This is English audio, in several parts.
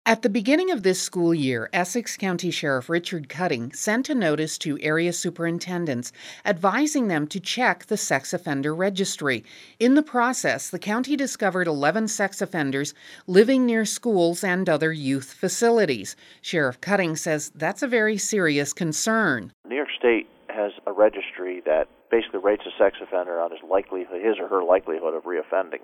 At the beginning of this school year, Essex County Sheriff Richard Cutting sent a notice to area superintendents advising them to check the sex offender registry. In the process, the county discovered 11 sex offenders living near schools and other youth facilities. Sheriff Cutting says that's a very serious concern. New York State has a registry that basically rates a sex offender on his or her likelihood of reoffending.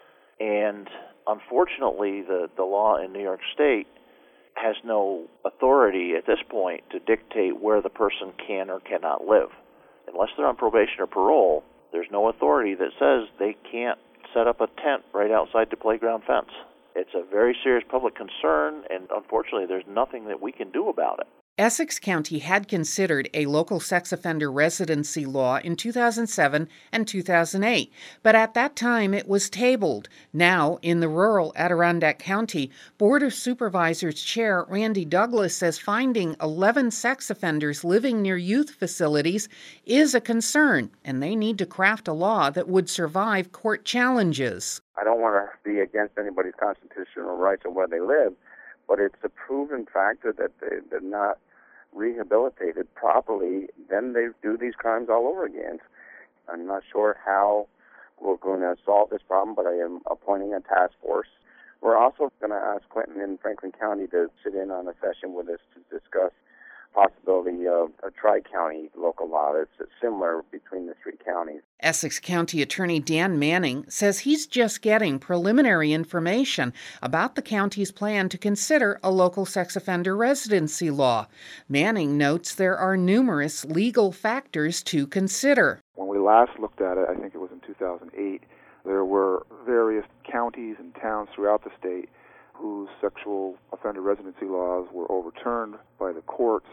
And unfortunately, the law in New York State has no authority at this point to dictate where the person can or cannot live. Unless they're on probation or parole, there's no authority that says they can't set up a tent right outside the playground fence. It's a very serious public concern, and unfortunately, there's nothing that we can do about it. Essex County had considered a local sex offender residency law in 2007 and 2008, but at that time it was tabled. Now, in the rural Adirondack County, Board of Supervisors Chair Randy Douglas says finding 11 sex offenders living near youth facilities is a concern, and they need to craft a law that would survive court challenges. I don't want to be against anybody's constitutional rights or where they live, but it's a proven factor that they're not rehabilitated properly, then they do these crimes all over again. I'm not sure how we're going to solve this problem, but I am appointing a task force. We're also going to ask Clinton and Franklin County to sit in on a session with us to discuss possibility of a tri-county local law that's similar between the three counties. Essex County Attorney Dan Manning says he's just getting preliminary information about the county's plan to consider a local sex offender residency law. Manning notes there are numerous legal factors to consider. When we last looked at it, I think it was in 2008, there were various counties and towns throughout the state whose sexual offender residency laws were overturned by the courts.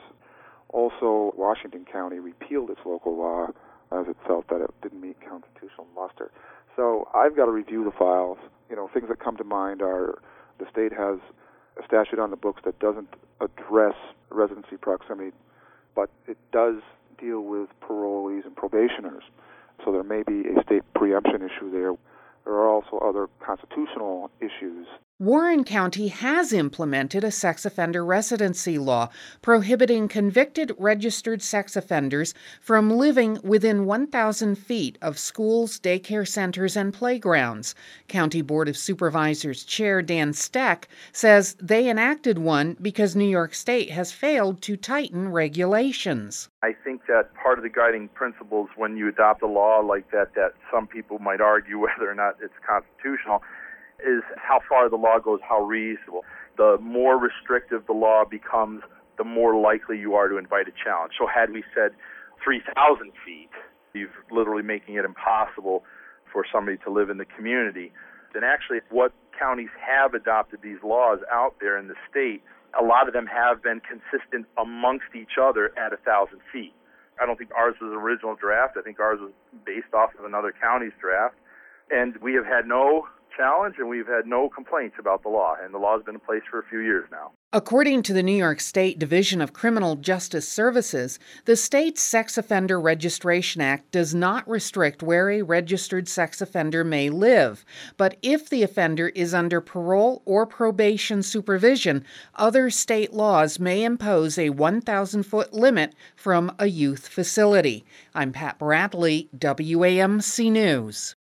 Also, Washington County repealed its local law as it felt that it didn't meet constitutional muster. So I've got to review the files. Things that come to mind are the state has a statute on the books that doesn't address residency proximity, but it does deal with parolees and probationers. So there may be a state preemption issue there. There are also other constitutional issues. Warren County has implemented a sex offender residency law prohibiting convicted registered sex offenders from living within 1,000 feet of schools, daycare centers, and playgrounds. County Board of Supervisors Chair Dan Steck says they enacted one because New York State has failed to tighten regulations. I think that part of the guiding principles when you adopt a law like that some people might argue whether or not it's constitutional, is how far the law goes, how reasonable. The more restrictive the law becomes, the more likely you are to invite a challenge. So had we said 3,000 feet, you're literally making it impossible for somebody to live in the community. And actually, what counties have adopted these laws out there in the state, a lot of them have been consistent amongst each other at 1,000 feet. I don't think ours was an original draft. I think ours was based off of another county's draft. And we have had no challenge, and we've had no complaints about the law, and the law has been in place for a few years now. According to the New York State Division of Criminal Justice Services, the state's Sex Offender Registration Act does not restrict where a registered sex offender may live, but if the offender is under parole or probation supervision, other state laws may impose a 1,000-foot limit from a youth facility. I'm Pat Bradley, WAMC News.